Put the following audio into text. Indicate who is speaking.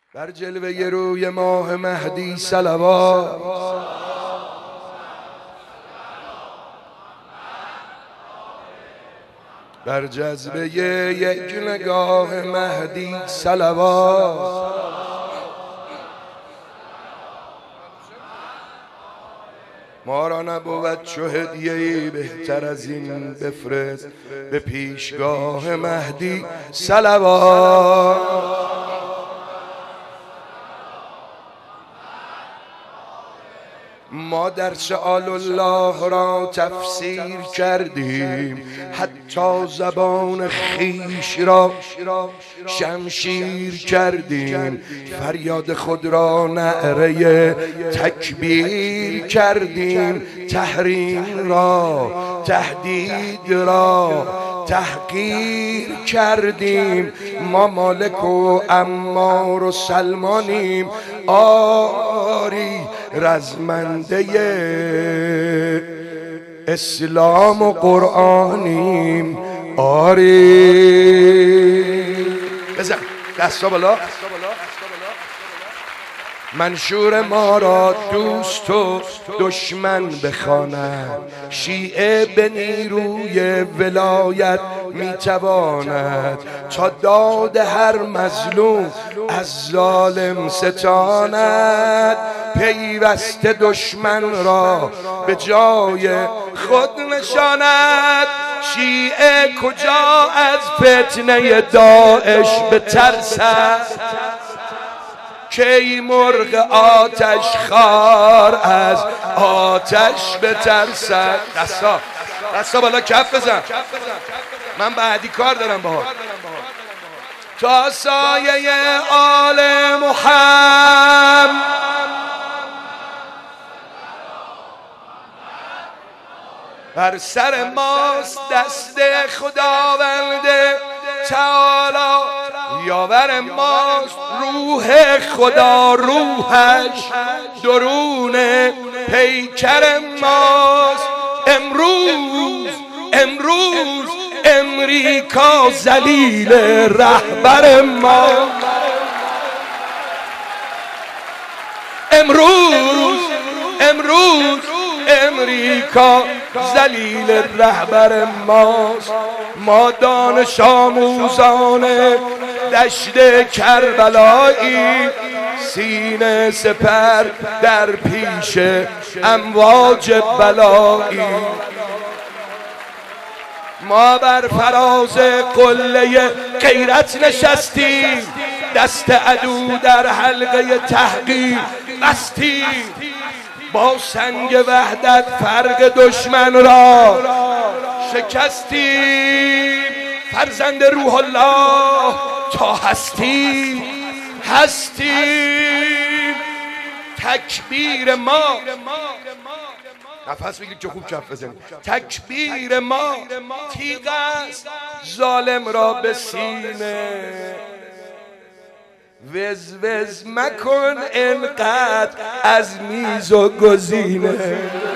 Speaker 1: بر جلوه روی ماه مهدی صلوات. بر جذبه یک نگاه مهدی صلوات. ما را نبود چو هدیه‌ای بهتر از این بفرست به پیشگاه مهدی صلوات. ما در سؤال الله را تفسیر کردیم، حتی زبان خیش را شمشیر کردیم، فریاد خود را نعره تکبیر کردیم، تحریم را تهدید را تحقیر کردیم. ما مالک و عمار و سلمانیم، آری رزمنده اسلام و قرآنیم، آری. بزن دستا بالا. منشور ما را دوست و دشمن بخواند، شیعه به نیروی ولایت میتواند تا داد هر مظلوم از ظالم ستاند. پیوسته دشمن را به جای خود نشاند. شیعه کجا از فتنه داعش بترسد، کی مرغ آتش خار از آتش بترسد. دستا بالا، کف بزن، من بعدی کار دارم باهات. تا سایه آل محمد بر سر ماست، دست خداوند تعالی یاور ماست. روح خدا روحش درون پیکر ماست. امروز امریکا ذلیل رهبر ما. امروز امریکا ذلیل رهبر ماست. ما دانش آموزان دشت کربلایی، سینه سپر در پیش امواج بلایی. ما بر فراز قله غیرت نشستیم، دست عدو در حلقه تحقیر بستیم. با سنگ وحدت فرق دشمن را شکستیم. فرزند روح الله تا هستیم. تکبیر ما، نفس بگیرید که خوب کف بزنید. تکبیر ما تیغ است ظالم را به سینه. وز مکن انقدر از میز و گزینه.